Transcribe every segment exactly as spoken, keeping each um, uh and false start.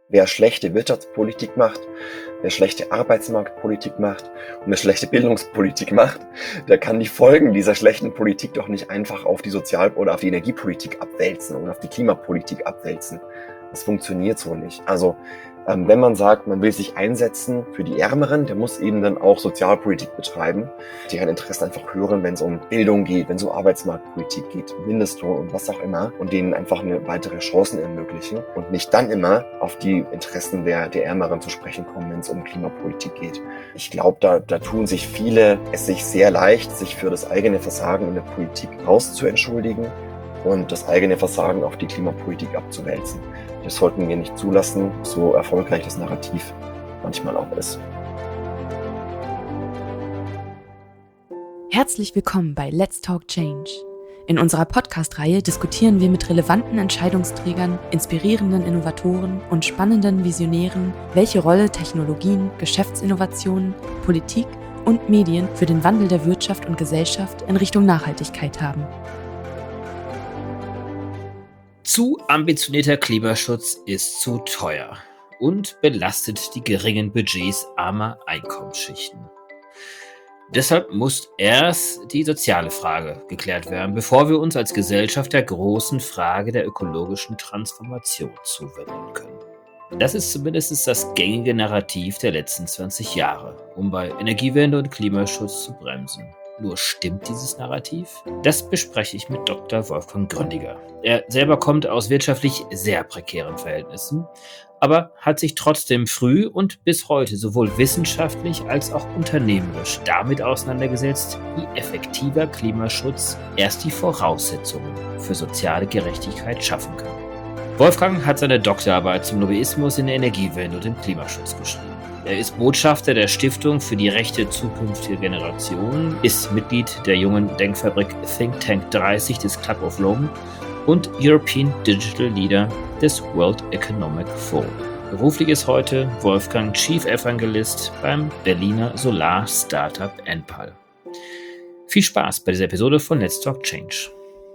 Wer schlechte Wirtschaftspolitik macht, wer schlechte Arbeitsmarktpolitik macht und wer schlechte Bildungspolitik macht, der kann die Folgen dieser schlechten Politik doch nicht einfach auf die Sozial- oder auf die Energiepolitik abwälzen oder auf die Klimapolitik abwälzen. Das funktioniert so nicht. Also ähm, wenn man sagt, man will sich einsetzen für die Ärmeren, der muss eben dann auch Sozialpolitik betreiben, deren Interessen einfach hören, wenn es um Bildung geht, wenn es um Arbeitsmarktpolitik geht, Mindestlohn und was auch immer und denen einfach eine weitere Chancen ermöglichen und nicht dann immer auf die Interessen der, der Ärmeren zu sprechen kommen, wenn es um Klimapolitik geht. Ich glaube, da, da tun sich viele es sich sehr leicht, sich für das eigene Versagen in der Politik rauszuentschuldigen und das eigene Versagen auf die Klimapolitik abzuwälzen. Das sollten wir nicht zulassen, so erfolgreich das Narrativ manchmal auch ist. Herzlich willkommen bei Let's Talk Change. In unserer Podcast-Reihe diskutieren wir mit relevanten Entscheidungsträgern, inspirierenden Innovatoren und spannenden Visionären, welche Rolle Technologien, Geschäftsinnovationen, Politik und Medien für den Wandel der Wirtschaft und Gesellschaft in Richtung Nachhaltigkeit haben. Zu ambitionierter Klimaschutz ist zu teuer und belastet die geringen Budgets armer Einkommensschichten. Deshalb muss erst die soziale Frage geklärt werden, bevor wir uns als Gesellschaft der großen Frage der ökologischen Transformation zuwenden können. Das ist zumindest das gängige Narrativ der letzten zwanzig Jahre, um bei Energiewende und Klimaschutz zu bremsen. Nur stimmt dieses Narrativ? Das bespreche ich mit Doktor Wolfgang Gründiger. Er selber kommt aus wirtschaftlich sehr prekären Verhältnissen, aber hat sich trotzdem früh und bis heute sowohl wissenschaftlich als auch unternehmerisch damit auseinandergesetzt, wie effektiver Klimaschutz erst die Voraussetzungen für soziale Gerechtigkeit schaffen kann. Wolfgang hat seine Doktorarbeit zum Lobbyismus in der Energiewende und im Klimaschutz geschrieben. Er ist Botschafter der Stiftung für die Rechte zukünftiger Generationen, ist Mitglied der jungen Denkfabrik Think Tank dreißig des Club of Rome und European Digital Leader des World Economic Forum. Beruflich ist heute Wolfgang Chief Evangelist beim Berliner Solar-Startup Enpal. Viel Spaß bei dieser Episode von Let's Talk Change.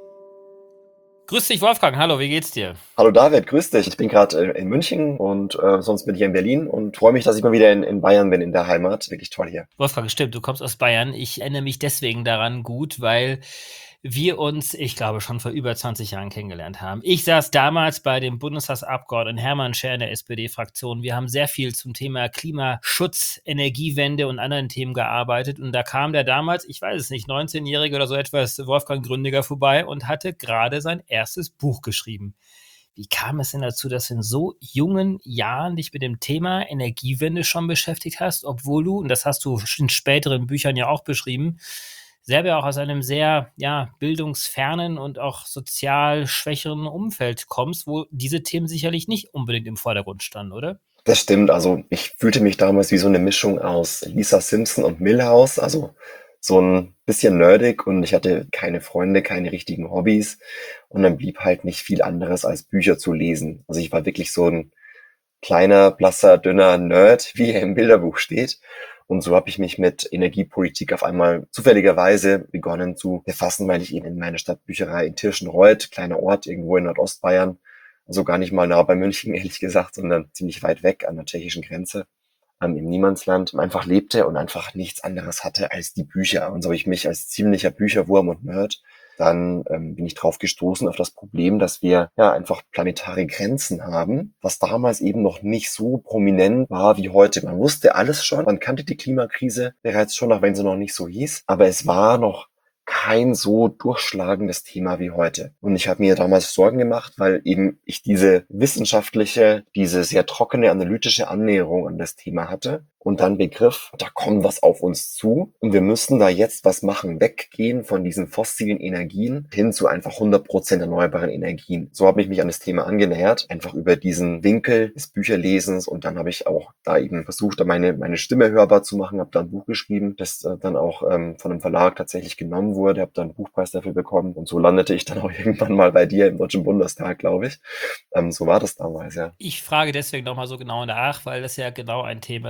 Grüß dich, Wolfgang. Hallo, wie geht's dir? Hallo David, grüß dich. Ich bin gerade in München und äh, sonst bin ich hier in Berlin und freue mich, dass ich mal wieder in, in Bayern bin, in der Heimat. Wirklich toll hier. Wolfgang, stimmt, du kommst aus Bayern. Ich erinnere mich deswegen daran gut, weil wir uns, ich glaube, schon vor über zwanzig Jahren kennengelernt haben. Ich saß damals bei dem Bundestagsabgeordneten Hermann Scher in der S P D-Fraktion. Wir haben sehr viel zum Thema Klimaschutz, Energiewende und anderen Themen gearbeitet. Und da kam der damals, ich weiß es nicht, neunzehnjährige oder so etwas, Wolfgang Gründiger vorbei und hatte gerade sein erstes Buch geschrieben. Wie kam es denn dazu, dass du in so jungen Jahren dich mit dem Thema Energiewende schon beschäftigt hast, obwohl du, und das hast du in späteren Büchern ja auch beschrieben, selber auch aus einem sehr ja, bildungsfernen und auch sozial schwächeren Umfeld kommst, wo diese Themen sicherlich nicht unbedingt im Vordergrund standen, oder? Das stimmt, also ich fühlte mich damals wie so eine Mischung aus Lisa Simpson und Milhouse, also so ein bisschen nerdig und ich hatte keine Freunde, keine richtigen Hobbys und dann blieb halt nicht viel anderes als Bücher zu lesen. Also ich war wirklich so ein kleiner, blasser, dünner Nerd, wie er im Bilderbuch steht. Und so habe ich mich mit Energiepolitik auf einmal zufälligerweise begonnen zu befassen, weil ich eben in meiner Stadtbücherei in Tirschenreuth, kleiner Ort irgendwo in Nordostbayern, also gar nicht mal nah bei München, ehrlich gesagt, sondern ziemlich weit weg an der tschechischen Grenze, ähm, im Niemandsland, einfach lebte und einfach nichts anderes hatte als die Bücher. Und so habe ich mich als ziemlicher Bücherwurm und Nerd dann ähm, bin ich drauf gestoßen auf das Problem, dass wir ja einfach planetare Grenzen haben, was damals eben noch nicht so prominent war wie heute. Man wusste alles schon, man kannte die Klimakrise bereits schon, auch wenn sie noch nicht so hieß, aber es war noch kein so durchschlagendes Thema wie heute. Und ich habe mir damals Sorgen gemacht, weil eben ich diese wissenschaftliche, diese sehr trockene, analytische Annäherung an das Thema hatte und dann begriff, da kommt was auf uns zu und wir müssen da jetzt was machen, weggehen von diesen fossilen Energien hin zu einfach hundert Prozent erneuerbaren Energien. So habe ich mich an das Thema angenähert, einfach über diesen Winkel des Bücherlesens und dann habe ich auch da eben versucht, da meine meine Stimme hörbar zu machen, habe dann ein Buch geschrieben, das äh, dann auch ähm, von einem Verlag tatsächlich genommen wurde, habe dann einen Buchpreis dafür bekommen und so landete ich dann auch irgendwann mal bei dir im Deutschen Bundestag, glaube ich. Ähm, so war das damals, ja. Ich frage deswegen nochmal so genau nach, weil das ja genau ein Thema ist, mit dem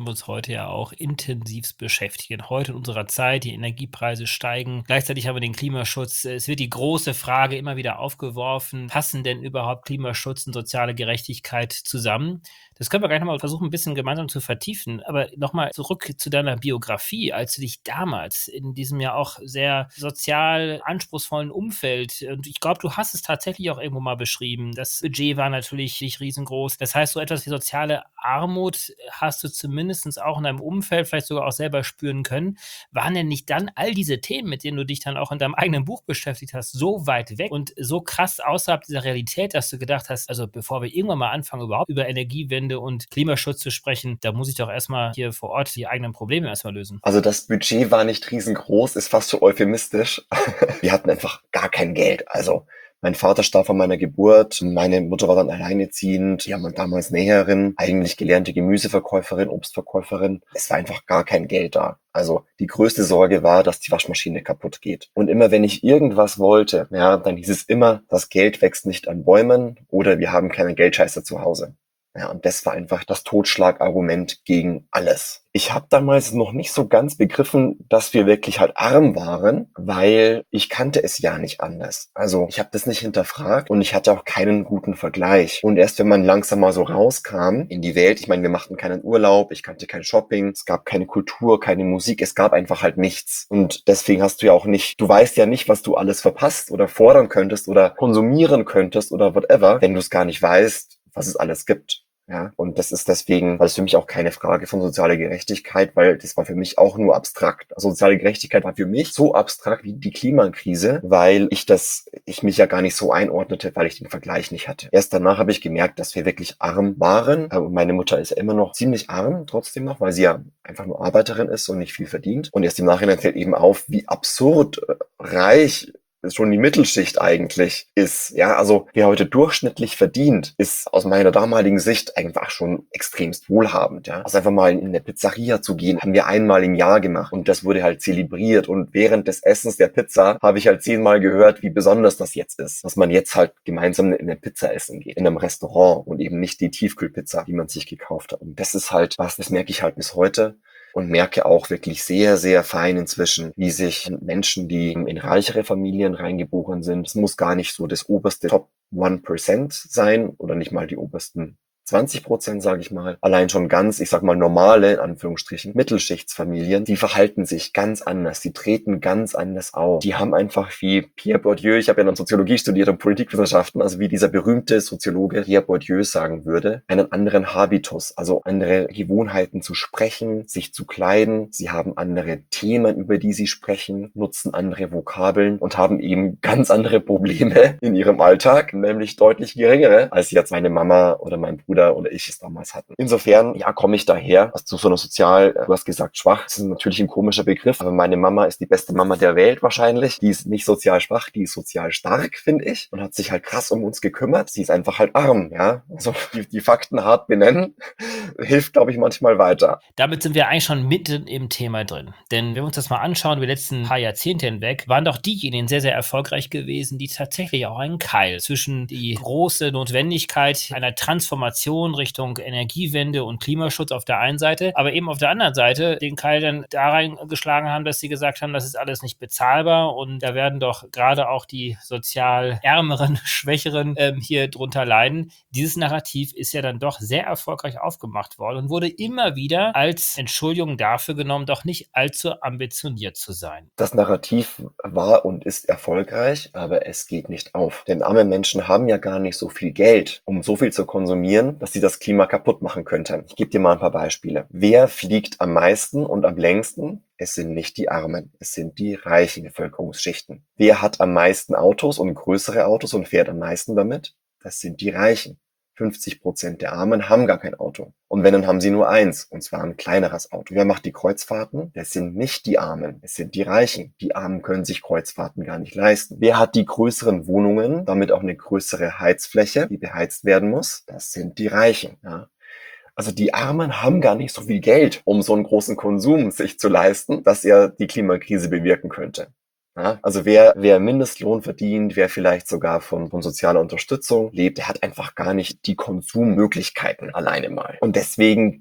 wir uns heute ja auch intensivst beschäftigen. Heute in unserer Zeit, die Energiepreise steigen. Gleichzeitig haben wir den Klimaschutz. Es wird die große Frage immer wieder aufgeworfen, passen denn überhaupt Klimaschutz und soziale Gerechtigkeit zusammen? Das können wir gleich nochmal versuchen, ein bisschen gemeinsam zu vertiefen. Aber nochmal zurück zu deiner Biografie, als du dich damals in diesem ja auch sehr sozial anspruchsvollen Umfeld, und ich glaube, du hast es tatsächlich auch irgendwo mal beschrieben, das Budget war natürlich nicht riesengroß. Das heißt, so etwas wie soziale Armut hast du zumindest auch in deinem Umfeld vielleicht sogar auch selber spüren können. Waren denn nicht dann all diese Themen, mit denen du dich dann auch in deinem eigenen Buch beschäftigt hast, so weit weg und so krass außerhalb dieser Realität, dass du gedacht hast, also bevor wir irgendwann mal anfangen, überhaupt über Energiewende und Klimaschutz zu sprechen, da muss ich doch erstmal hier vor Ort die eigenen Probleme erstmal lösen. Also das Budget war nicht riesengroß, ist fast so euphemistisch. Wir hatten einfach gar kein Geld. Also mein Vater starb von meiner Geburt, meine Mutter war dann alleinerziehend, die haben damals Näherin, eigentlich gelernte Gemüseverkäuferin, Obstverkäuferin. Es war einfach gar kein Geld da. Also die größte Sorge war, dass die Waschmaschine kaputt geht. Und immer wenn ich irgendwas wollte, ja, dann hieß es immer, das Geld wächst nicht an Bäumen oder wir haben keine Geldscheiße zu Hause. Ja, und das war einfach das Totschlagargument gegen alles. Ich habe damals noch nicht so ganz begriffen, dass wir wirklich halt arm waren, weil ich kannte es ja nicht anders. Also ich habe das nicht hinterfragt und ich hatte auch keinen guten Vergleich. Und erst wenn man langsam mal so rauskam in die Welt, ich meine, wir machten keinen Urlaub, ich kannte kein Shopping, es gab keine Kultur, keine Musik, es gab einfach halt nichts. Und deswegen hast du ja auch nicht, du weißt ja nicht, was du alles verpasst oder fordern könntest oder konsumieren könntest oder whatever, wenn du es gar nicht weißt, was es alles gibt. Ja, und das ist deswegen, weil es für mich auch keine Frage von sozialer Gerechtigkeit, weil das war für mich auch nur abstrakt. Also soziale Gerechtigkeit war für mich so abstrakt wie die Klimakrise, weil ich das, ich mich ja gar nicht so einordnete, weil ich den Vergleich nicht hatte. Erst danach habe ich gemerkt, dass wir wirklich arm waren. Und meine Mutter ist ja immer noch ziemlich arm, trotzdem noch, weil sie ja einfach nur Arbeiterin ist und nicht viel verdient. Und erst im Nachhinein fällt eben auf, wie absurd reich schon die Mittelschicht eigentlich ist. Ja, also wer heute durchschnittlich verdient, ist aus meiner damaligen Sicht einfach schon extremst wohlhabend. Ja, also einfach mal in eine Pizzeria zu gehen, haben wir einmal im Jahr gemacht und das wurde halt zelebriert. Und während des Essens der Pizza habe ich halt zehnmal gehört, wie besonders das jetzt ist, dass man jetzt halt gemeinsam in eine Pizza essen geht, in einem Restaurant und eben nicht die Tiefkühlpizza, die man sich gekauft hat. Und das ist halt was, das merke ich halt bis heute. Und merke auch wirklich sehr, sehr fein inzwischen, wie sich Menschen, die in reichere Familien reingeboren sind, es muss gar nicht so das oberste Top one Percent sein oder nicht mal die obersten zwanzig Prozent, sage ich mal. Allein schon ganz, ich sag mal, normale, in Anführungsstrichen, Mittelschichtsfamilien, die verhalten sich ganz anders, die treten ganz anders auf. Die haben einfach wie Pierre Bourdieu, ich habe ja dann Soziologie studiert und Politikwissenschaften, also wie dieser berühmte Soziologe Pierre Bourdieu sagen würde, einen anderen Habitus, also andere Gewohnheiten zu sprechen, sich zu kleiden. Sie haben andere Themen, über die sie sprechen, nutzen andere Vokabeln und haben eben ganz andere Probleme in ihrem Alltag, nämlich deutlich geringere, als jetzt meine Mama oder mein Bruder oder ich es damals hatten. Insofern, ja, komme ich daher, also zu so einer sozial, du hast gesagt, schwach. Das ist natürlich ein komischer Begriff, aber meine Mama ist die beste Mama der Welt wahrscheinlich. Die ist nicht sozial schwach, die ist sozial stark, finde ich, und hat sich halt krass um uns gekümmert. Sie ist einfach halt arm, ja. Also die, die Fakten hart benennen, hilft, glaube ich, manchmal weiter. Damit sind wir eigentlich schon mitten im Thema drin. Denn wenn wir uns das mal anschauen, über die letzten paar Jahrzehnte hinweg, waren doch diejenigen sehr, sehr erfolgreich gewesen, die tatsächlich auch einen Keil zwischen die große Notwendigkeit einer Transformation Richtung Energiewende und Klimaschutz auf der einen Seite, aber eben auf der anderen Seite den Keil dann da reingeschlagen haben, dass sie gesagt haben, das ist alles nicht bezahlbar und da werden doch gerade auch die sozial ärmeren, schwächeren ähm, hier drunter leiden. Dieses Narrativ ist ja dann doch sehr erfolgreich aufgemacht worden und wurde immer wieder als Entschuldigung dafür genommen, doch nicht allzu ambitioniert zu sein. Das Narrativ war und ist erfolgreich, aber es geht nicht auf. Denn arme Menschen haben ja gar nicht so viel Geld, um so viel zu konsumieren, dass sie das Klima kaputt machen könnten. Ich gebe dir mal ein paar Beispiele. Wer fliegt am meisten und am längsten? Es sind nicht die Armen, es sind die reichen Bevölkerungsschichten. Wer hat am meisten Autos und größere Autos und fährt am meisten damit? Das sind die Reichen. fünfzig Prozent der Armen haben gar kein Auto. Und wenn, dann haben sie nur eins, und zwar ein kleineres Auto. Wer macht die Kreuzfahrten? Das sind nicht die Armen, es sind die Reichen. Die Armen können sich Kreuzfahrten gar nicht leisten. Wer hat die größeren Wohnungen, damit auch eine größere Heizfläche, die beheizt werden muss? Das sind die Reichen, ja. Also die Armen haben gar nicht so viel Geld, um so einen großen Konsum sich zu leisten, dass er die Klimakrise bewirken könnte. Ja, also wer, wer Mindestlohn verdient, wer vielleicht sogar von, von sozialer Unterstützung lebt, der hat einfach gar nicht die Konsummöglichkeiten alleine mal. Und deswegen geht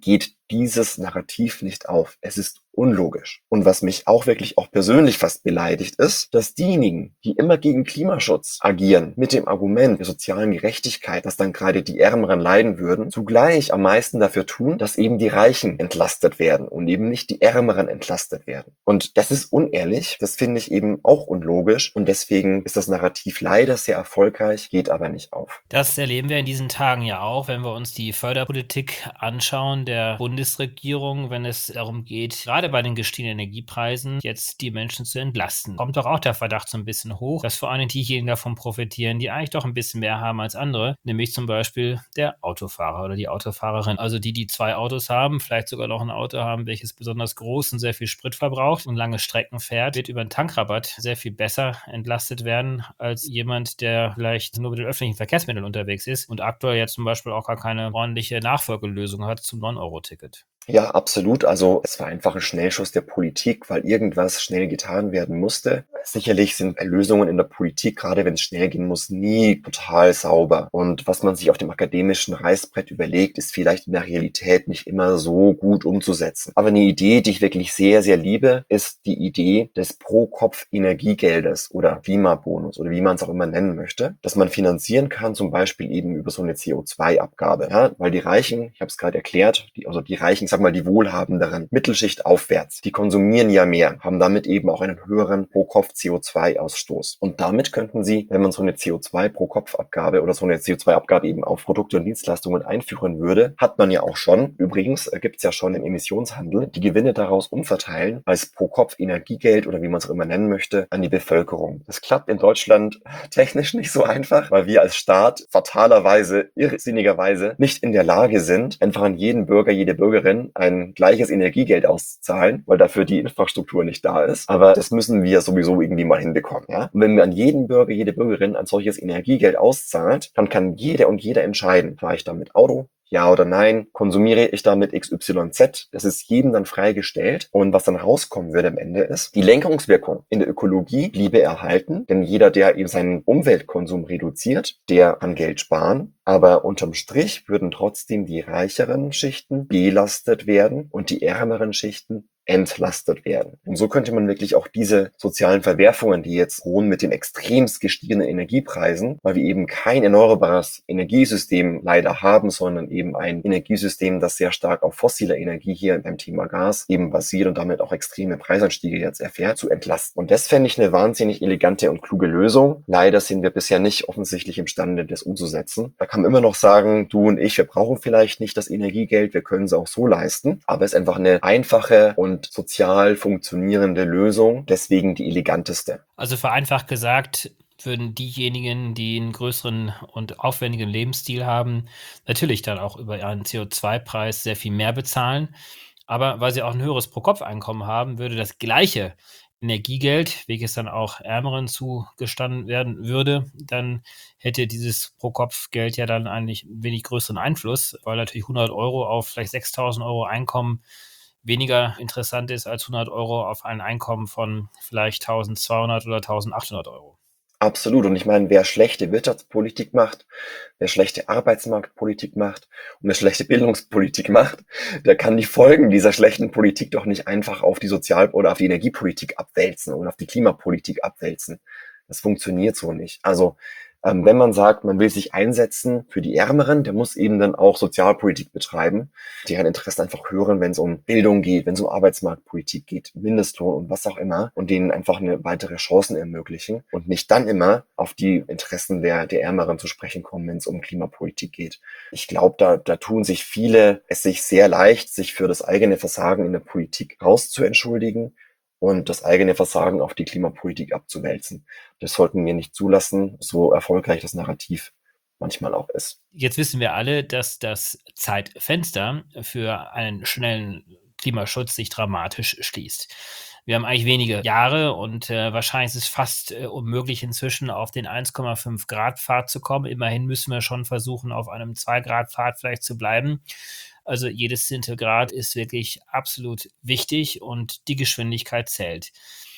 dieses Narrativ nicht auf. Es ist unlogisch. Und was mich auch wirklich auch persönlich fast beleidigt ist, dass diejenigen, die immer gegen Klimaschutz agieren, mit dem Argument der sozialen Gerechtigkeit, dass dann gerade die Ärmeren leiden würden, zugleich am meisten dafür tun, dass eben die Reichen entlastet werden und eben nicht die Ärmeren entlastet werden. Und das ist unehrlich, das finde ich eben auch unlogisch und deswegen ist das Narrativ leider sehr erfolgreich, geht aber nicht auf. Das erleben wir in diesen Tagen ja auch, wenn wir uns die Förderpolitik anschauen der Bundesregierung, wenn es darum geht, gerade bei den gestiegenen Energiepreisen jetzt die Menschen zu entlasten. Kommt doch auch der Verdacht so ein bisschen hoch, dass vor allem diejenigen davon profitieren, die eigentlich doch ein bisschen mehr haben als andere, nämlich zum Beispiel der Autofahrer oder die Autofahrerin. Also die, die zwei Autos haben, vielleicht sogar noch ein Auto haben, welches besonders groß und sehr viel Sprit verbraucht und lange Strecken fährt, wird über einen Tankrabatt sehr viel besser entlastet werden als jemand, der vielleicht nur mit den öffentlichen Verkehrsmitteln unterwegs ist und aktuell jetzt zum Beispiel auch gar keine ordentliche Nachfolgelösung hat zum neun Euro Ticket. Ja, absolut. Also es war einfach ein Schnellschuss der Politik, weil irgendwas schnell getan werden musste. Sicherlich sind Lösungen in der Politik, gerade wenn es schnell gehen muss, nie total sauber. Und was man sich auf dem akademischen Reißbrett überlegt, ist vielleicht in der Realität nicht immer so gut umzusetzen. Aber eine Idee, die ich wirklich sehr, sehr liebe, ist die Idee des Pro-Kopf-Energiegeldes oder Klimabonus oder wie man es auch immer nennen möchte, dass man finanzieren kann, zum Beispiel eben über so eine C O zwei Abgabe. Ja, weil die Reichen, ich habe es gerade erklärt, die, also die Reichen, sag mal, die Wohlhabenderen, Mittelschicht aufwärts, die konsumieren ja mehr, haben damit eben auch einen höheren Pro-Kopf-C O zwei Ausstoß. Und damit könnten sie, wenn man so eine C O zwei Pro-Kopf-Abgabe oder so eine C O zwei Abgabe eben auf Produkte und Dienstleistungen einführen würde, hat man ja auch schon, übrigens äh, gibt es ja schon im Emissionshandel, die Gewinne daraus umverteilen als Pro-Kopf-Energiegeld oder wie man es auch immer nennen möchte, an die Bevölkerung. Das klappt in Deutschland technisch nicht so einfach, weil wir als Staat fatalerweise, irrsinnigerweise nicht in der Lage sind, einfach an jeden Bürger, jede Bürgerin ein gleiches Energiegeld auszuzahlen, weil dafür die Infrastruktur nicht da ist. Aber das müssen wir sowieso irgendwie mal hinbekommen. Ja? Und wenn wir an jeden Bürger, jede Bürgerin ein solches Energiegeld auszahlt, dann kann jeder und jeder entscheiden, fahre ich damit Auto, ja oder nein, konsumiere ich damit X Y Z? Das ist jedem dann freigestellt. Und was dann rauskommen wird am Ende ist, die Lenkungswirkung in der Ökologie bliebe erhalten, denn jeder, der eben seinen Umweltkonsum reduziert, der kann Geld sparen. Aber unterm Strich würden trotzdem die reicheren Schichten belastet werden und die ärmeren Schichten entlastet werden. Und so könnte man wirklich auch diese sozialen Verwerfungen, die jetzt drohen mit den extremst gestiegenen Energiepreisen, weil wir eben kein erneuerbares Energiesystem leider haben, sondern eben ein Energiesystem, das sehr stark auf fossiler Energie hier beim Thema Gas eben basiert und damit auch extreme Preisanstiege jetzt erfährt, zu entlasten. Und das fände ich eine wahnsinnig elegante und kluge Lösung. Leider sind wir bisher nicht offensichtlich imstande, das umzusetzen. Da kann man immer noch sagen, du und ich, wir brauchen vielleicht nicht das Energiegeld, wir können es auch so leisten, aber es ist einfach eine einfache und und sozial funktionierende Lösung, deswegen die eleganteste. Also vereinfacht gesagt, würden diejenigen, die einen größeren und aufwendigen Lebensstil haben, natürlich dann auch über einen C O zwei Preis sehr viel mehr bezahlen. Aber weil sie auch ein höheres Pro-Kopf-Einkommen haben, würde das gleiche Energiegeld, welches dann auch Ärmeren zugestanden werden würde, dann hätte dieses Pro-Kopf-Geld ja dann eigentlich einen wenig größeren Einfluss, weil natürlich hundert Euro auf vielleicht sechstausend Euro Einkommen weniger interessant ist als hundert Euro auf ein Einkommen von vielleicht tausendzweihundert oder tausendachthundert Euro. Absolut. Und ich meine, wer schlechte Wirtschaftspolitik macht, wer schlechte Arbeitsmarktpolitik macht und wer schlechte Bildungspolitik macht, der kann die Folgen dieser schlechten Politik doch nicht einfach auf die Sozial- oder auf die Energiepolitik abwälzen oder auf die Klimapolitik abwälzen. Das funktioniert so nicht. Also Ähm, wenn man sagt, man will sich einsetzen für die Ärmeren, der muss eben dann auch Sozialpolitik betreiben, deren Interessen einfach hören, wenn es um Bildung geht, wenn es um Arbeitsmarktpolitik geht, Mindestlohn und was auch immer und denen einfach eine weitere Chancen ermöglichen und nicht dann immer auf die Interessen der, der Ärmeren zu sprechen kommen, wenn es um Klimapolitik geht. Ich glaube, da, da tun sich viele es sich sehr leicht, sich für das eigene Versagen in der Politik rauszuentschuldigen und das eigene Versagen auf die Klimapolitik abzuwälzen. Das sollten wir nicht zulassen, so erfolgreich das Narrativ manchmal auch ist. Jetzt wissen wir alle, dass das Zeitfenster für einen schnellen Klimaschutz sich dramatisch schließt. Wir haben eigentlich wenige Jahre und äh, wahrscheinlich ist es fast äh, unmöglich inzwischen auf den eins Komma fünf Grad Pfad zu kommen. Immerhin müssen wir schon versuchen, auf einem zwei Grad Pfad vielleicht zu bleiben. Also jedes Zehntel Grad ist wirklich absolut wichtig und die Geschwindigkeit zählt.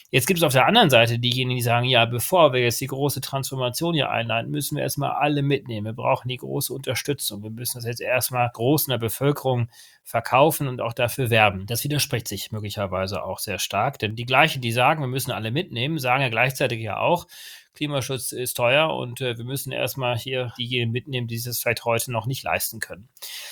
Jetzt gibt es auf der anderen Seite diejenigen, die sagen, ja, bevor wir jetzt die große Transformation hier einleiten, müssen wir erstmal alle mitnehmen. Wir brauchen die große Unterstützung. Wir müssen das jetzt erstmal groß in der Bevölkerung verkaufen und auch dafür werben. Das widerspricht sich möglicherweise auch sehr stark, denn die gleichen, die sagen, wir müssen alle mitnehmen, sagen ja gleichzeitig ja auch, Klimaschutz ist teuer und äh, wir müssen erstmal hier diejenigen mitnehmen, die es vielleicht heute noch nicht leisten können.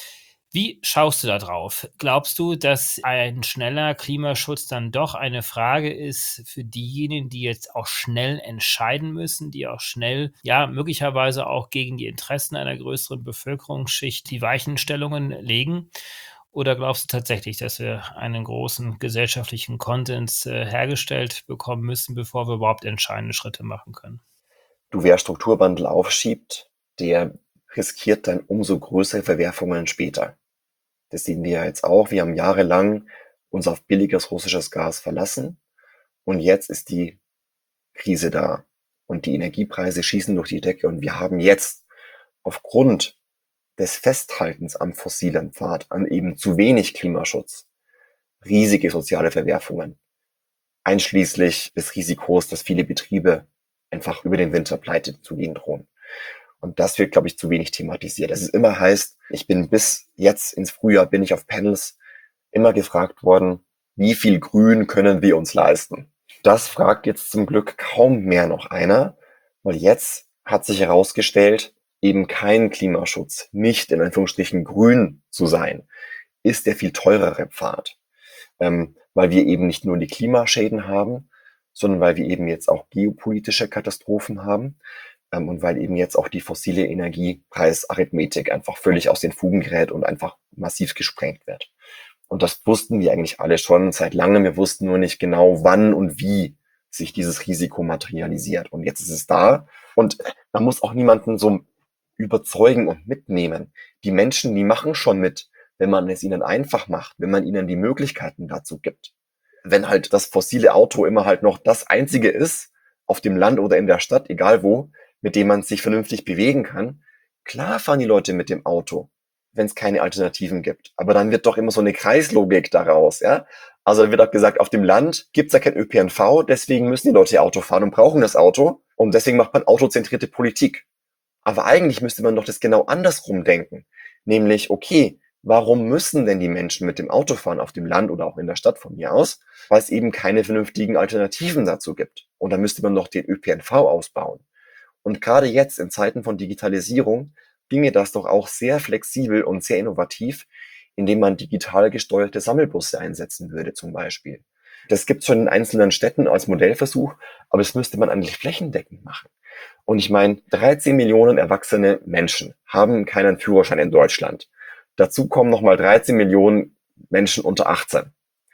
Wie schaust du da drauf? Glaubst du, dass ein schneller Klimaschutz dann doch eine Frage ist für diejenigen, die jetzt auch schnell entscheiden müssen, die auch schnell, ja, möglicherweise auch gegen die Interessen einer größeren Bevölkerungsschicht die Weichenstellungen legen? Oder glaubst du tatsächlich, dass wir einen großen gesellschaftlichen Konsens äh, hergestellt bekommen müssen, bevor wir überhaupt entscheidende Schritte machen können? Du, wer Strukturwandel aufschiebt, der riskiert dann umso größere Verwerfungen später. Das sehen wir ja jetzt auch. Wir haben jahrelang uns auf billiges russisches Gas verlassen und jetzt ist die Krise da und die Energiepreise schießen durch die Decke und wir haben jetzt aufgrund des Festhaltens am fossilen Pfad, an eben zu wenig Klimaschutz, riesige soziale Verwerfungen, einschließlich des Risikos, dass viele Betriebe einfach über den Winter pleite zu gehen drohen. Und das wird, glaube ich, zu wenig thematisiert. Dass es immer heißt, ich bin bis jetzt ins Frühjahr, bin ich auf Panels immer gefragt worden, wie viel Grün können wir uns leisten? Das fragt jetzt zum Glück kaum mehr noch einer, weil jetzt hat sich herausgestellt, eben kein Klimaschutz, nicht in Anführungsstrichen grün zu sein, ist der viel teurere Pfad. Ähm, weil wir eben nicht nur die Klimaschäden haben, sondern weil wir eben jetzt auch geopolitische Katastrophen haben. Und weil eben jetzt auch die fossile Energiepreisarithmetik einfach völlig aus den Fugen gerät und einfach massiv gesprengt wird. Und das wussten wir eigentlich alle schon seit langem. Wir wussten nur nicht genau, wann und wie sich dieses Risiko materialisiert. Und jetzt ist es da. Und man muss auch niemanden so überzeugen und mitnehmen. Die Menschen, die machen schon mit, wenn man es ihnen einfach macht, wenn man ihnen die Möglichkeiten dazu gibt. Wenn halt das fossile Auto immer halt noch das einzige ist, auf dem Land oder in der Stadt, egal wo, mit dem man sich vernünftig bewegen kann. Klar fahren die Leute mit dem Auto, wenn es keine Alternativen gibt. Aber dann wird doch immer so eine Kreislogik daraus, ja. Also dann wird auch gesagt, auf dem Land gibt's ja kein Ö P N V, deswegen müssen die Leute Auto fahren und brauchen das Auto. Und deswegen macht man autozentrierte Politik. Aber eigentlich müsste man doch das genau andersrum denken. Nämlich, okay, warum müssen denn die Menschen mit dem Auto fahren auf dem Land oder auch in der Stadt von mir aus? Weil es eben keine vernünftigen Alternativen dazu gibt. Und dann müsste man doch den Ö P N V ausbauen. Und gerade jetzt in Zeiten von Digitalisierung ginge das doch auch sehr flexibel und sehr innovativ, indem man digital gesteuerte Sammelbusse einsetzen würde zum Beispiel. Das gibt es schon in einzelnen Städten als Modellversuch, aber das müsste man eigentlich flächendeckend machen. Und ich meine, dreizehn Millionen erwachsene Menschen haben keinen Führerschein in Deutschland. Dazu kommen nochmal dreizehn Millionen Menschen unter achtzehn.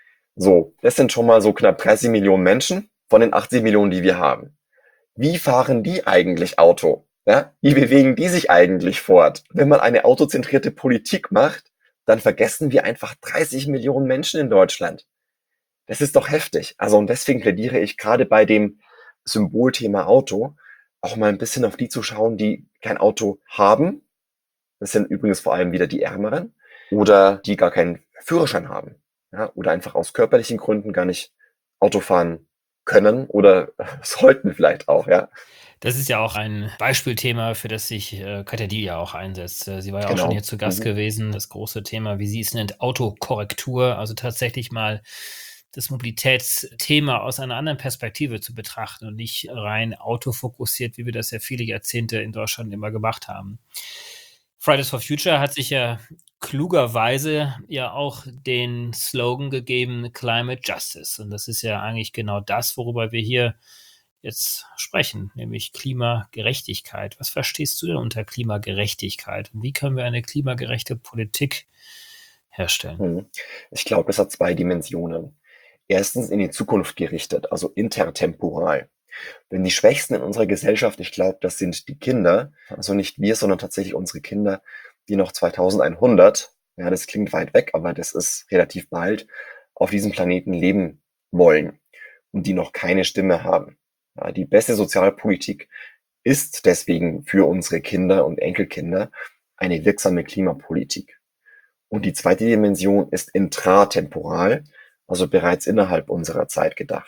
So, das sind schon mal so knapp dreißig Millionen Menschen von den achtzig Millionen, die wir haben. Wie fahren die eigentlich Auto? Ja? Wie bewegen die sich eigentlich fort? Wenn man eine autozentrierte Politik macht, dann vergessen wir einfach dreißig Millionen Menschen in Deutschland. Das ist doch heftig. Also und deswegen plädiere ich gerade bei dem Symbolthema Auto auch mal ein bisschen auf die zu schauen, die kein Auto haben. Das sind übrigens vor allem wieder die Ärmeren oder die gar keinen Führerschein haben. Ja? Oder einfach aus körperlichen Gründen gar nicht Auto fahren können oder sollten vielleicht auch, ja. Das ist ja auch ein Beispielthema, für das sich äh, Katja Diel ja auch einsetzt. Äh, Sie war ja Genau. auch schon hier zu Gast Mhm. gewesen. Das große Thema, wie sie es nennt, Autokorrektur, also tatsächlich mal das Mobilitätsthema aus einer anderen Perspektive zu betrachten und nicht rein autofokussiert, wie wir das ja viele Jahrzehnte in Deutschland immer gemacht haben. Fridays for Future hat sich ja klugerweise ja auch den Slogan gegeben, Climate Justice. Und das ist ja eigentlich genau das, worüber wir hier jetzt sprechen, nämlich Klimagerechtigkeit. Was verstehst du denn unter Klimagerechtigkeit? Und wie können wir eine klimagerechte Politik herstellen? Mhm. Ich glaube, es hat zwei Dimensionen. Erstens in die Zukunft gerichtet, also intertemporal. Denn die Schwächsten in unserer Gesellschaft, ich glaube, das sind die Kinder, also nicht wir, sondern tatsächlich unsere Kinder, die noch zweitausendeinhundert, ja, das klingt weit weg, aber das ist relativ bald, auf diesem Planeten leben wollen und die noch keine Stimme haben. Ja, die beste Sozialpolitik ist deswegen für unsere Kinder und Enkelkinder eine wirksame Klimapolitik. Und die zweite Dimension ist intratemporal, also bereits innerhalb unserer Zeit gedacht.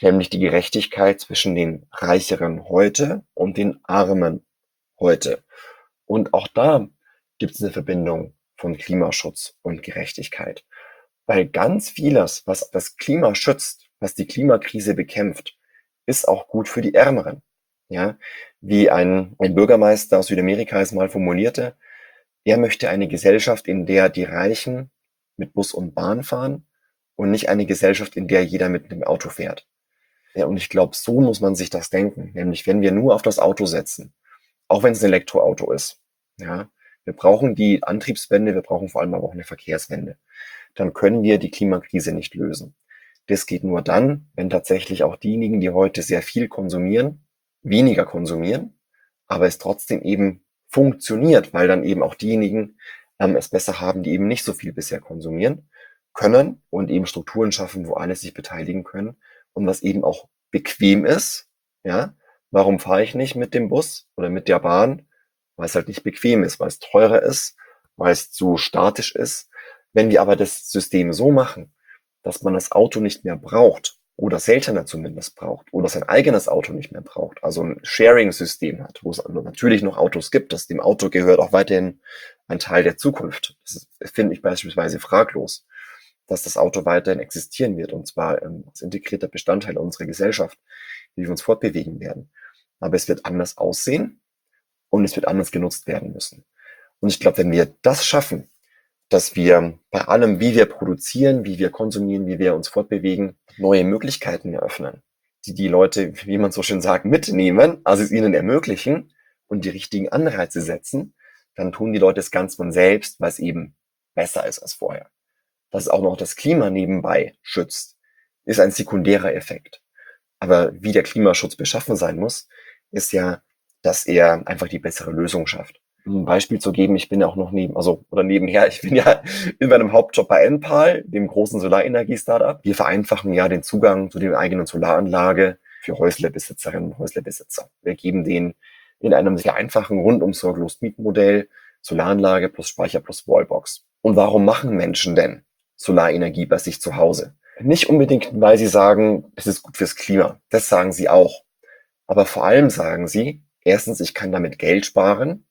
nämlich die Gerechtigkeit zwischen den Reicheren heute und den Armen heute. Und auch da gibt es eine Verbindung von Klimaschutz und Gerechtigkeit. Weil ganz vieles, was das Klima schützt, was die Klimakrise bekämpft, ist auch gut für die Ärmeren. Ja, wie ein, ein Bürgermeister aus Südamerika es mal formulierte, er möchte eine Gesellschaft, in der die Reichen mit Bus und Bahn fahren und nicht eine Gesellschaft, in der jeder mit dem Auto fährt. Ja, und ich glaube, so muss man sich das denken. Nämlich, wenn wir nur auf das Auto setzen, auch wenn es ein Elektroauto ist, ja, wir brauchen die Antriebswende, wir brauchen vor allem aber auch eine Verkehrswende. Dann können wir die Klimakrise nicht lösen. Das geht nur dann, wenn tatsächlich auch diejenigen, die heute sehr viel konsumieren, weniger konsumieren, aber es trotzdem eben funktioniert, weil dann eben auch diejenigen ähm, es besser haben, die eben nicht so viel bisher konsumieren können und eben Strukturen schaffen, wo alle sich beteiligen können und was eben auch bequem ist. Ja, warum fahre ich nicht mit dem Bus oder mit der Bahn? Weil es halt nicht bequem ist, weil es teurer ist, weil es zu statisch ist. Wenn wir aber das System so machen, dass man das Auto nicht mehr braucht oder seltener zumindest braucht oder sein eigenes Auto nicht mehr braucht, also ein Sharing-System hat, wo es natürlich noch Autos gibt, das dem Auto gehört auch weiterhin ein Teil der Zukunft. Das finde ich beispielsweise fraglos, dass das Auto weiterhin existieren wird und zwar ähm, als integrierter Bestandteil unserer Gesellschaft, wie wir uns fortbewegen werden. Aber es wird anders aussehen und es wird anders genutzt werden müssen. Und ich glaube, wenn wir das schaffen, dass wir bei allem, wie wir produzieren, wie wir konsumieren, wie wir uns fortbewegen, neue Möglichkeiten eröffnen, die die Leute, wie man so schön sagt, mitnehmen, also es ihnen ermöglichen und die richtigen Anreize setzen, dann tun die Leute es ganz von selbst, weil es eben besser ist als vorher. Dass es auch noch das Klima nebenbei schützt, ist ein sekundärer Effekt. Aber wie der Klimaschutz beschaffen sein muss, ist ja, dass er einfach die bessere Lösung schafft. Um ein Beispiel zu geben, ich bin ja auch noch neben, also oder nebenher, ich bin ja in meinem Hauptjob bei Enpal, dem großen Solarenergie-Startup. Wir vereinfachen ja den Zugang zu der eigenen Solaranlage für Häuslebesitzerinnen und Häuslebesitzer. Wir geben denen in einem sehr einfachen, rundum sorglos Mietmodell Solaranlage plus Speicher plus Wallbox. Und warum machen Menschen denn Solarenergie bei sich zu Hause? Nicht unbedingt, weil sie sagen, es ist gut fürs Klima. Das sagen sie auch. Aber vor allem sagen sie, erstens, ich kann damit Geld sparen,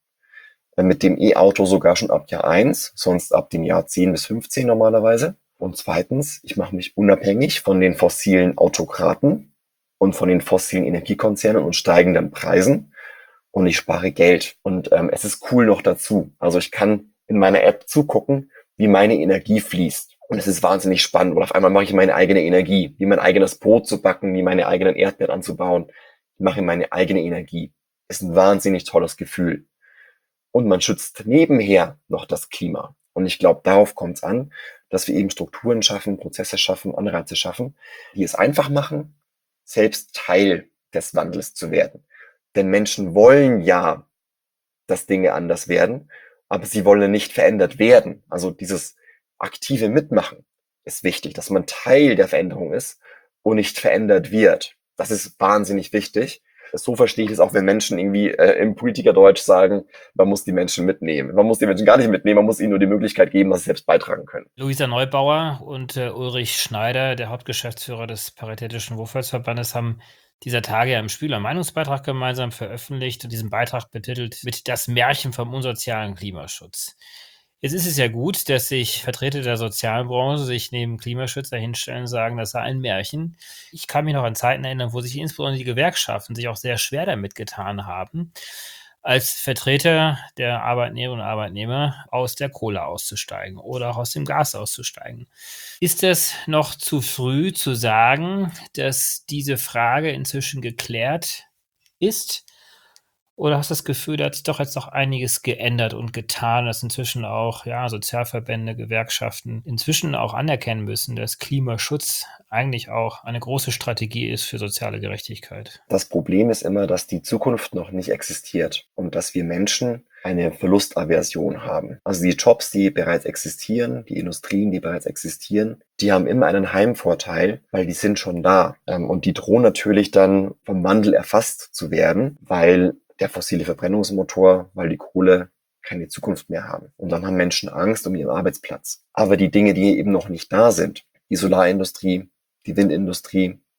mit dem E-Auto sogar schon ab Jahr eins, sonst ab dem Jahr zehn bis fünfzehn normalerweise. Und zweitens, ich mache mich unabhängig von den fossilen Autokraten und von den fossilen Energiekonzernen und steigenden Preisen und ich spare Geld. Und ähm, es ist cool noch dazu. Also ich kann in meiner App zugucken, wie meine Energie fließt. Und es ist wahnsinnig spannend. Und auf einmal mache ich meine eigene Energie, wie mein eigenes Brot zu backen, wie meine eigenen Erdbeeren anzubauen. Ich mache meine eigene Energie. Ist ein wahnsinnig tolles Gefühl. Und man schützt nebenher noch das Klima. Und ich glaube, darauf kommt es an, dass wir eben Strukturen schaffen, Prozesse schaffen, Anreize schaffen, die es einfach machen, selbst Teil des Wandels zu werden. Denn Menschen wollen ja, dass Dinge anders werden, aber sie wollen nicht verändert werden. Also dieses aktive Mitmachen ist wichtig, dass man Teil der Veränderung ist und nicht verändert wird. Das ist wahnsinnig wichtig. So verstehe ich es auch, wenn Menschen irgendwie äh, im Politikerdeutsch sagen, man muss die Menschen mitnehmen. Man muss die Menschen gar nicht mitnehmen, man muss ihnen nur die Möglichkeit geben, dass sie selbst beitragen können. Luisa Neubauer und äh, Ulrich Schneider, der Hauptgeschäftsführer des Paritätischen Wohlfahrtsverbandes, haben dieser Tage ja im Spiegel einen Meinungsbeitrag gemeinsam veröffentlicht und diesen Beitrag betitelt mit „Das Märchen vom unsozialen Klimaschutz“. Jetzt ist es ja gut, dass sich Vertreter der Sozialbranche sich neben Klimaschützer hinstellen und sagen, das sei ein Märchen. Ich kann mich noch an Zeiten erinnern, wo sich insbesondere die Gewerkschaften sich auch sehr schwer damit getan haben, als Vertreter der Arbeitnehmerinnen und Arbeitnehmer aus der Kohle auszusteigen oder auch aus dem Gas auszusteigen. Ist es noch zu früh zu sagen, dass diese Frage inzwischen geklärt ist? Oder hast du das Gefühl, da hat sich doch jetzt noch einiges geändert und getan, dass inzwischen auch ja, Sozialverbände, Gewerkschaften inzwischen auch anerkennen müssen, dass Klimaschutz eigentlich auch eine große Strategie ist für soziale Gerechtigkeit? Das Problem ist immer, dass die Zukunft noch nicht existiert und dass wir Menschen eine Verlustaversion haben. Also die Jobs, die bereits existieren, die Industrien, die bereits existieren, die haben immer einen Heimvorteil, weil die sind schon da. Und die drohen natürlich dann vom Wandel erfasst zu werden, weil der fossile Verbrennungsmotor, weil die Kohle keine Zukunft mehr haben. Und dann haben Menschen Angst um ihren Arbeitsplatz. Aber die Dinge, die eben noch nicht da sind, die Solarindustrie, die Windindustrie,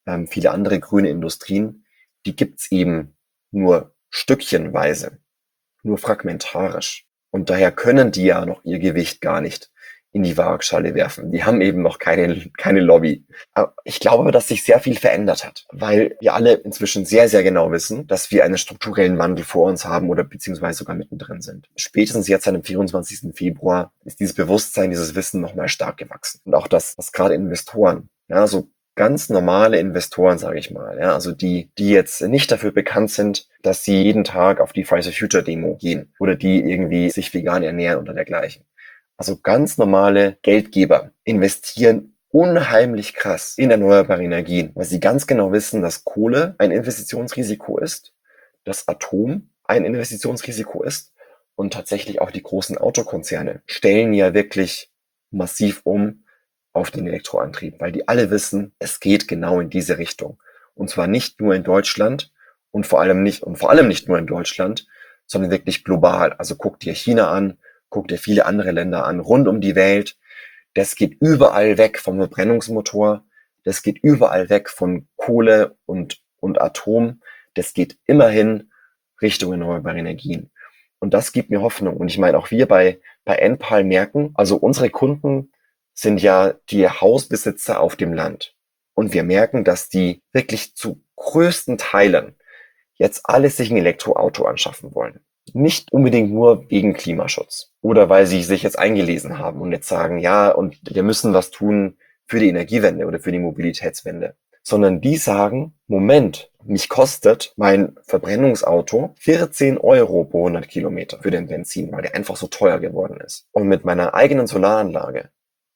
ähm, viele andere grüne Industrien, die gibt's eben nur stückchenweise, nur fragmentarisch. Und daher können die ja noch ihr Gewicht gar nicht in die Waagschale werfen. Die haben eben noch keine, keine Lobby. Aber ich glaube, dass sich sehr viel verändert hat, weil wir alle inzwischen sehr, sehr genau wissen, dass wir einen strukturellen Wandel vor uns haben oder beziehungsweise sogar mittendrin sind. Spätestens jetzt an dem vierundzwanzigsten Februar ist dieses Bewusstsein, dieses Wissen nochmal stark gewachsen. Und auch das, was gerade Investoren, ja, so ganz normale Investoren, sage ich mal, ja, also die, die jetzt nicht dafür bekannt sind, dass sie jeden Tag auf die Fridays for Future Demo gehen oder die irgendwie sich vegan ernähren oder dergleichen. Also ganz normale Geldgeber investieren unheimlich krass in erneuerbare Energien, weil sie ganz genau wissen, dass Kohle ein Investitionsrisiko ist, dass Atom ein Investitionsrisiko ist und tatsächlich auch die großen Autokonzerne stellen ja wirklich massiv um auf den Elektroantrieb, weil die alle wissen, es geht genau in diese Richtung. Und zwar nicht nur in Deutschland und vor allem nicht, und vor allem nicht nur in Deutschland, sondern wirklich global. Also guck dir China an, guck dir viele andere Länder an, rund um die Welt. Das geht überall weg vom Verbrennungsmotor. Das geht überall weg von Kohle und, und Atom. Das geht immerhin Richtung erneuerbare Energien. Und das gibt mir Hoffnung. Und ich meine, auch wir bei, bei Enpal merken, also unsere Kunden sind ja die Hausbesitzer auf dem Land. Und wir merken, dass die wirklich zu größten Teilen jetzt alles sich ein Elektroauto anschaffen wollen. Nicht unbedingt nur wegen Klimaschutz oder weil sie sich jetzt eingelesen haben und jetzt sagen, ja, und wir müssen was tun für die Energiewende oder für die Mobilitätswende, sondern die sagen, Moment, mich kostet mein Verbrennungsauto vierzehn Euro pro hundert Kilometer für den Benzin, weil der einfach so teuer geworden ist. Und mit meiner eigenen Solaranlage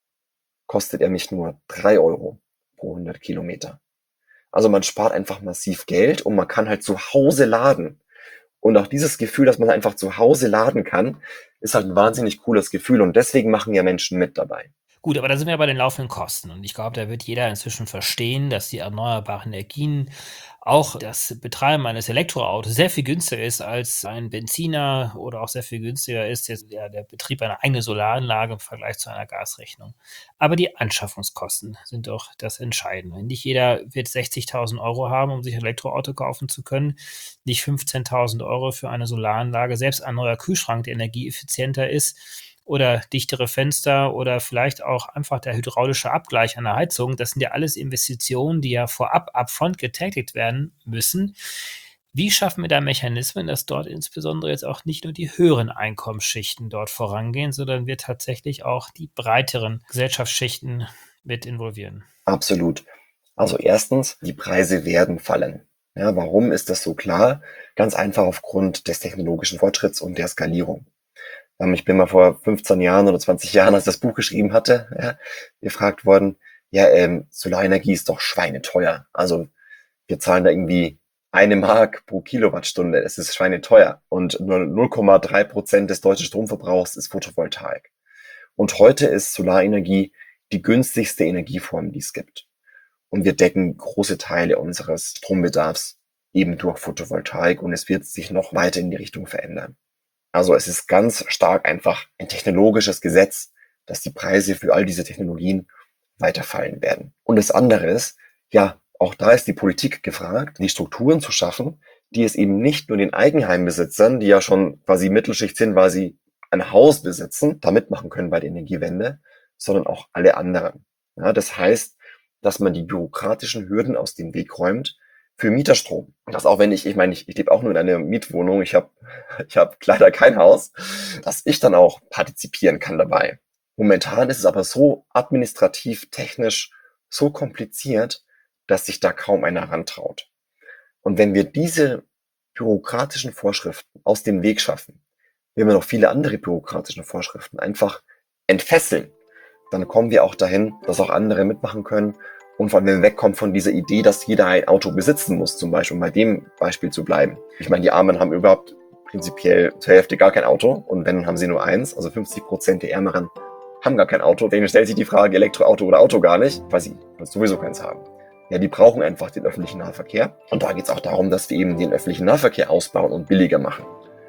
kostet er mich nur drei Euro pro hundert Kilometer. Also man spart einfach massiv Geld und man kann halt zu Hause laden. Und auch dieses Gefühl, dass man einfach zu Hause laden kann, ist halt ein wahnsinnig cooles Gefühl. Und deswegen machen ja Menschen mit dabei. Gut, aber da sind wir ja bei den laufenden Kosten. Und ich glaube, da wird jeder inzwischen verstehen, dass die erneuerbaren Energien, auch das Betreiben eines Elektroautos sehr viel günstiger ist als ein Benziner oder auch sehr viel günstiger ist jetzt der, der Betrieb einer eigenen Solaranlage im Vergleich zu einer Gasrechnung. Aber die Anschaffungskosten sind doch das Entscheidende. Nicht jeder wird sechzigtausend Euro haben, um sich ein Elektroauto kaufen zu können. Nicht fünfzehntausend Euro für eine Solaranlage. Selbst ein neuer Kühlschrank, der energieeffizienter ist, oder dichtere Fenster oder vielleicht auch einfach der hydraulische Abgleich an der Heizung. Das sind ja alles Investitionen, die ja vorab, upfront getätigt werden müssen. Wie schaffen wir da Mechanismen, dass dort insbesondere jetzt auch nicht nur die höheren Einkommensschichten dort vorangehen, sondern wir tatsächlich auch die breiteren Gesellschaftsschichten mit involvieren? Absolut. Also erstens, die Preise werden fallen. Ja, warum ist das so klar? Ganz einfach aufgrund des technologischen Fortschritts und der Skalierung. Ich bin mal vor fünfzehn Jahren oder zwanzig Jahren, als ich das Buch geschrieben hatte, ja, gefragt worden, ja, ähm, Solarenergie ist doch schweineteuer. Also wir zahlen da irgendwie eine Mark pro Kilowattstunde. Das ist schweineteuer. Und nur null Komma drei Prozent des deutschen Stromverbrauchs ist Photovoltaik. Und heute ist Solarenergie die günstigste Energieform, die es gibt. Und wir decken große Teile unseres Strombedarfs eben durch Photovoltaik und es wird sich noch weiter in die Richtung verändern. Also es ist ganz stark einfach ein technologisches Gesetz, dass die Preise für all diese Technologien weiterfallen werden. Und das andere ist, ja, auch da ist die Politik gefragt, die Strukturen zu schaffen, die es eben nicht nur den Eigenheimbesitzern, die ja schon quasi Mittelschicht sind, weil sie ein Haus besitzen, da mitmachen können bei der Energiewende, sondern auch alle anderen. Ja, das heißt, dass man die bürokratischen Hürden aus dem Weg räumt, für Mieterstrom. Das auch wenn ich, ich meine, ich, ich lebe auch nur in einer Mietwohnung, ich habe ich hab leider kein Haus, dass ich dann auch partizipieren kann dabei. Momentan ist es aber so administrativ, technisch so kompliziert, dass sich da kaum einer rantraut. Und wenn wir diese bürokratischen Vorschriften aus dem Weg schaffen, wenn wir noch viele andere bürokratische Vorschriften einfach entfesseln, dann kommen wir auch dahin, dass auch andere mitmachen können. Und vor allem, wenn wir wegkommen von dieser Idee, dass jeder ein Auto besitzen muss, zum Beispiel, um bei dem Beispiel zu bleiben. Ich meine, die Armen haben überhaupt prinzipiell zur Hälfte gar kein Auto und wenn, haben sie nur eins. Also fünfzig Prozent der Ärmeren haben gar kein Auto. Denen stellt sich die Frage, Elektroauto oder Auto gar nicht, weil sie sowieso keins haben. Ja, die brauchen einfach den öffentlichen Nahverkehr. Und da geht es auch darum, dass wir eben den öffentlichen Nahverkehr ausbauen und billiger machen.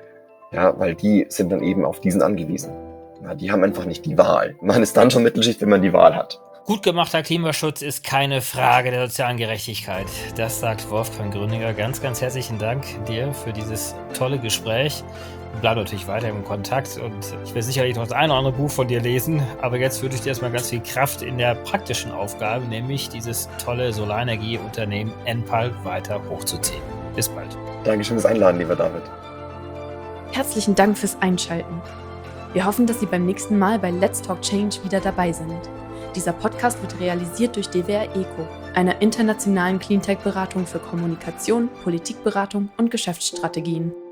Ja, weil die sind dann eben auf diesen angewiesen. Ja, die haben einfach nicht die Wahl. Man ist dann schon Mittelschicht, wenn man die Wahl hat. Gut gemachter Klimaschutz ist keine Frage der sozialen Gerechtigkeit. Das sagt Wolfgang Grüninger. Ganz, ganz herzlichen Dank dir für dieses tolle Gespräch. Wir bleiben natürlich weiter im Kontakt und ich werde sicherlich noch das eine oder andere Buch von dir lesen. Aber jetzt wünsche ich dir erstmal ganz viel Kraft in der praktischen Aufgabe, nämlich dieses tolle Solarenergieunternehmen Enpal weiter hochzuziehen. Bis bald. Dankeschön fürs Einladen, lieber David. Herzlichen Dank fürs Einschalten. Wir hoffen, dass Sie beim nächsten Mal bei Let's Talk Change wieder dabei sind. Dieser Podcast wird realisiert durch D W R ECO, einer internationalen Cleantech-Beratung für Kommunikation, Politikberatung und Geschäftsstrategien.